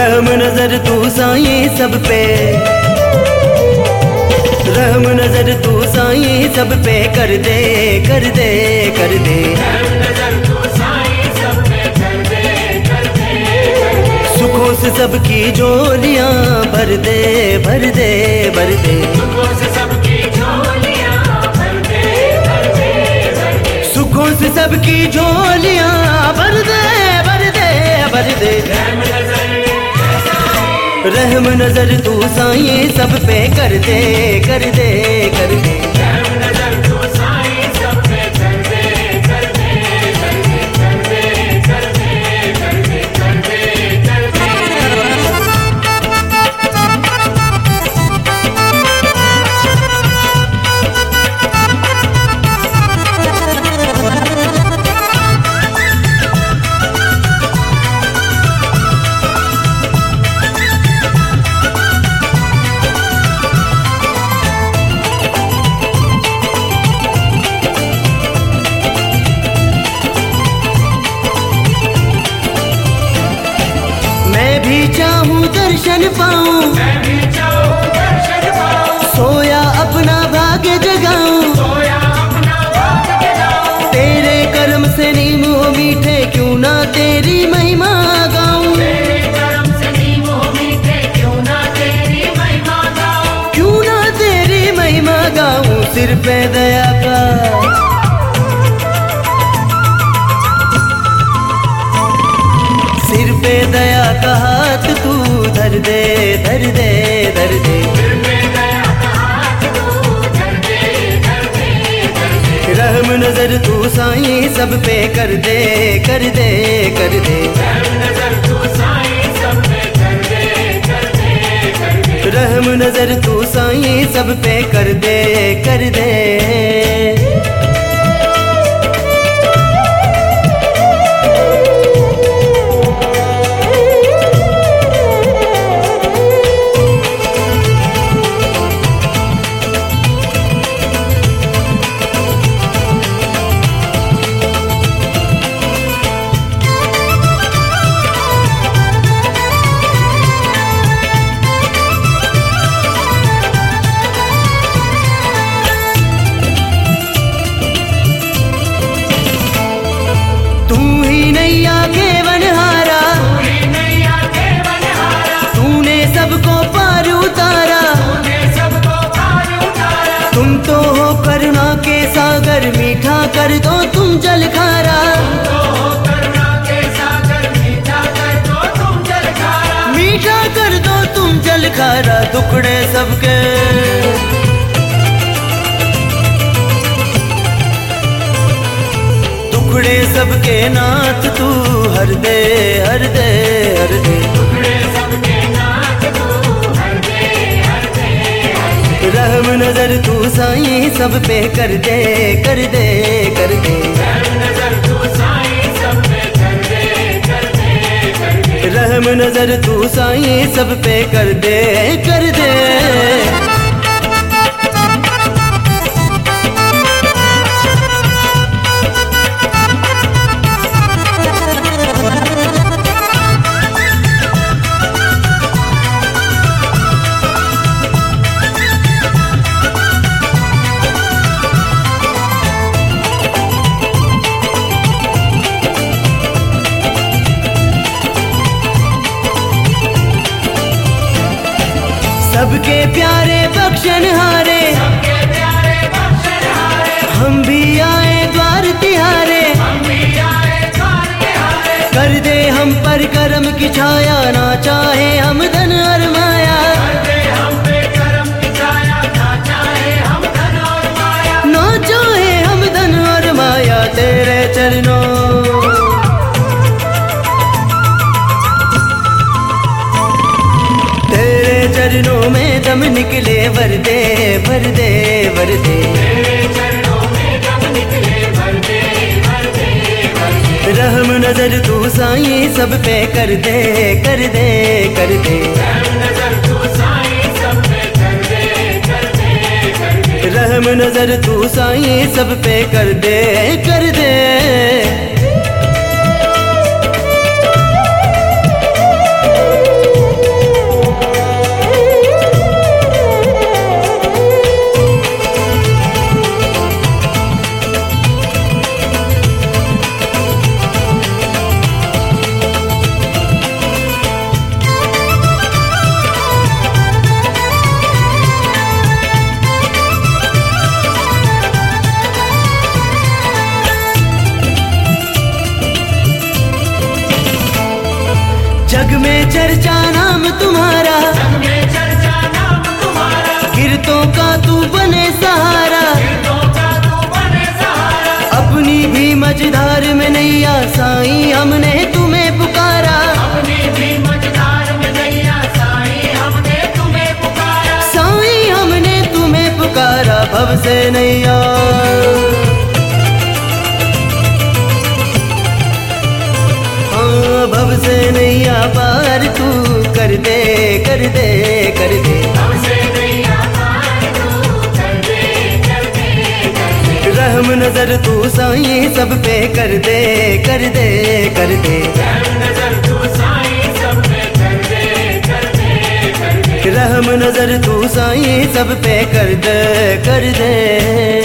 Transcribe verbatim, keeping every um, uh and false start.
रहम नजर तू साईं सब पे, रहम नजर तू साईं सब पे कर दे कर दे कर दे। सुखों से सबकी झोलियां भर दे भर दे भर दे। सुखों से सबकी झोलियां भर दे भर दे भर दे। रहम नजर तू साईं सब पे कर दे कर दे कर दे। चाहूं दर्शन पाऊं, सोया अपना भाग्य जगाऊं। तेरे कर्म से नीम हो मीठे क्यों ना तेरी महिमा गाऊं। क्यों ना तेरी महिमा गाऊं। सिर पे दया का सिर पे दया का हाथ तू धर दे धर दे धर दे। रहम नजर तू साईं सब पे कर दे कर दे कर दे। रहम नजर तू साईं सब पे कर दे कर दे। तूने सबको पार उतारा, तुम तो हो करुणा के सागर। मीठा कर दो तुम जल खारा, मीठा कर दो तुम जल खारा। टुकड़े सबके टुकड़े सबके नाथ तू हर दे हर दे हर दे। रहम नजर तू साईं सब पे कर दे कर दे कर दे। रहम नजर तू साईं सब पे कर दे कर दे। सबके प्यारे बख्शनहारे, हम भी आए द्वार तिहारे। कर दे हम पर करम की छाया, ना चाहे हम धन और माया। ना चाहे हम धन और माया। तेरे चरणों चरणों में दम निकले वर दे भर दे भर दे। रहम नजर तू साईं सब पे कर दे कर दे कर दे। रहम नजर तू साईं सब पे कर दे कर दे। से नैया हाँ भव से नैया पार तू कर दे कर दे कर दे रहम नजर तू साईं सब पे कर दे कर दे कर दे रहम नजर तू साईं सब पे कर दे कर दे।